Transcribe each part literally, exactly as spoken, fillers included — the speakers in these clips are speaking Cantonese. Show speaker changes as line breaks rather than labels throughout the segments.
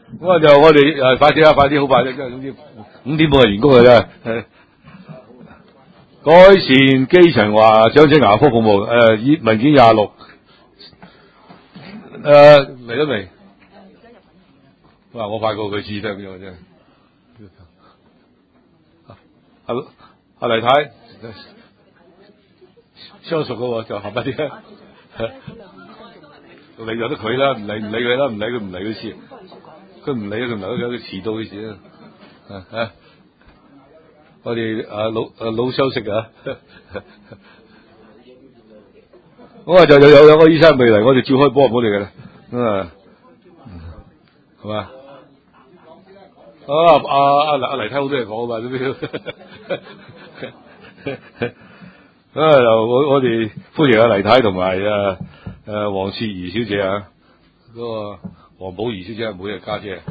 咁啊就我哋誒快啲啦，快啲好快啫，因為總之五點半係完工嘅啫。誒，改善基層華長者牙科服務誒，以、呃、文件廿六誒嚟咗未？哇！我快過佢次得咁樣真係。阿阿黎太相熟嘅喎，就合一啲啦。你由得佢啦，唔理唔理佢啦，唔理佢唔理佢事，佢唔理佢唔理佢，佢遲到嘅事啦。啊啊！我哋啊老啊老休息啊，咁啊就有有有個醫生未嚟，我哋照開波唔好嚟嘅啦。啊，係嘛？啊阿阿黎阿黎睇好多嘢講啊嘛，咁啊就我我哋歡迎阿黎太同埋啊誒黃雪兒小姐啊，嗰、那個黃寶儀小姐係每日家姐。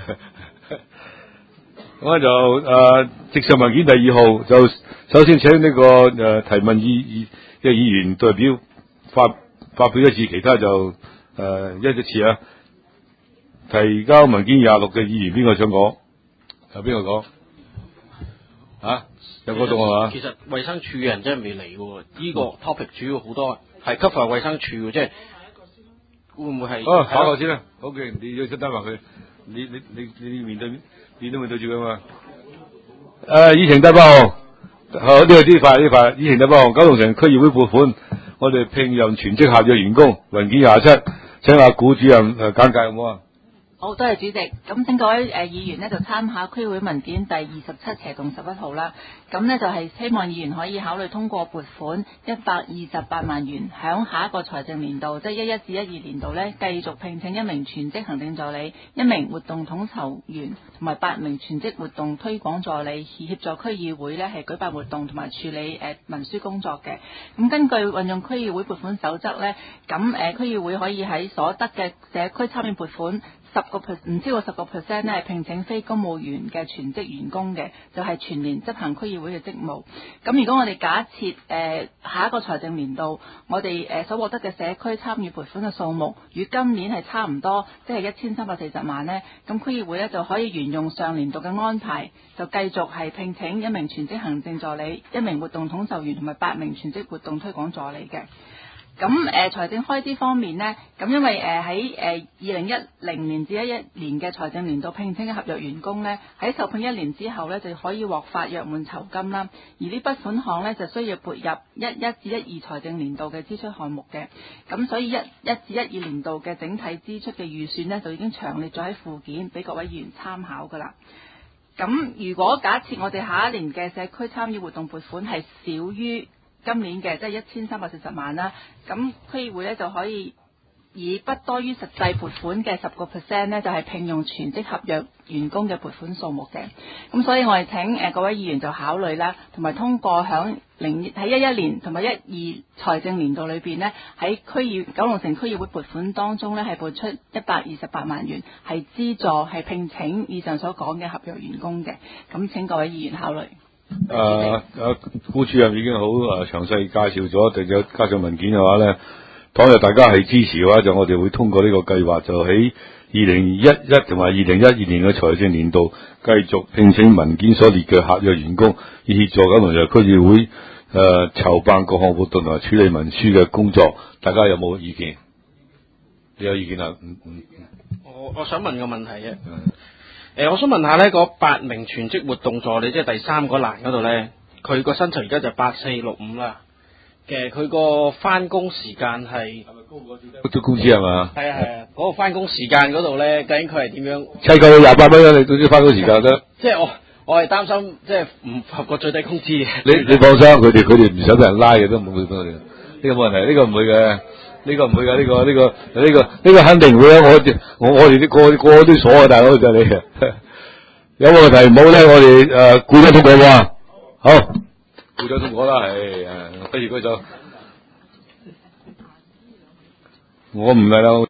咁咧就誒直上文件第二號就首先請呢、這個誒、呃、提問議議嘅議員代表發發表一次，其他就誒、呃、一一次啊。提交文件廿六嘅議員邊個想講？有邊個講？啊？有嗰種係嘛？
其實衛生署嘅人真係未嚟喎，呢、這個 topic 主要好多係 cover 衛生署嘅，即係會唔會係？哦，
考個先啦。好嘅，你要出單話佢，你你你你面對面都面對住佢嘛？誒、呃，議程第八號，好呢個呢塊呢塊，議程第八號，九龍城區議會撥款，我哋聘任全職合約員工，文件廿七，請阿古主任誒簡介好唔好啊？
好，多謝主席。咁請各位誒、呃、議員呢，就參考區會文件第二十七斜同十一號啦。咁呢，就係、是、希望議員可以考慮通過撥款一百二十八萬元，響下一個財政年度，即係一一至一二年度呢，繼續聘請一名全職行政助理、一名活動統籌員同埋八名全職活動推廣助理，以協助區議會呢係舉辦活動同埋處理誒、呃、文書工作嘅。咁根據運用區議會撥款守則呢，咁誒、呃、區議會可以喺所得嘅社區參與撥款十個 percent 唔超過十個 percent 咧，係聘請非公務員嘅全職員工嘅，就係、是、全年執行區議會嘅職務。咁如果我哋假設誒、呃、下一個財政年度，我哋誒、呃、所獲得嘅社區參與撥款嘅數目與今年係差唔多，即係一千三百四十萬呢，咁區議會咧就可以沿用上年度嘅安排，就繼續係聘請一名全職行政助理、一名活動統籌員同埋八名全職活動推廣助理嘅。咁誒財政開支方面呢，咁因為誒喺誒二零一零年至一一年嘅財政年度聘請嘅合約員工呢，喺受聘一年之後呢，就可以獲發約滿酬金啦。而呢筆款項呢，就需要撥入一一至一二財政年度嘅支出項目嘅。咁所以一一至一二年度嘅整體支出嘅預算呢，就已經詳列咗喺附件，俾各位議員參考㗎啦。咁如果假設我哋下一年嘅社區參與活動撥款係少於今年嘅即係一千三百四十萬啦，咁區議會咧就可以以不多於實際撥款嘅十個 percent 咧，就係、是、聘用全職合約員工嘅撥款數目嘅。咁所以我哋請誒、呃、各位議員就考慮啦，同埋通過響零喺一一年同埋一二財政年度裏邊呢，喺區議九龍城區議會撥款當中咧係撥出一百二十八萬元，係資助係聘請以上所講嘅合約員工嘅。咁請各位議員考慮。
誒誒，顧主任已經好誒詳細介紹咗，定有加上文件嘅話咧，倘若大家係支持嘅話，就我哋會通過呢個計劃，就喺二零一一同埋二零一二年嘅財政年度繼續聘請文件所列嘅合約員工，以協助九龍城區議會誒、呃、籌辦各項活動同埋處理文書嘅工作。大家有冇意見？你有意見啊？嗯嗯。
我我想問個問題嘅。嗯誒、呃，我想問下呢嗰八名全職活動助理，即係第三個欄嗰度呢，佢個薪酬而家就八四六五啦。嘅佢個翻工時間係係咪高過最低
工資係嘛？
係啊係啊，嗰、那個翻工時間嗰度呢，究竟佢係點樣？
砌夠你廿八蚊啦，你總之翻工時間得。
即係我我係擔心，即係唔合過最低工資嘅。
你你放心，佢哋佢哋唔想俾人拉嘅，都唔會俾我哋。呢、這個冇問題，呢、這個唔會嘅。呢、這個唔會噶，呢、這個呢、這個呢、這個呢、這個肯定會啊！我我我哋啲個個都鎖啊，大佬就你有冇問題唔好咧？我哋誒顧咗通過喎，好顧咗通過啦，係誒，不如佢就我唔係啦。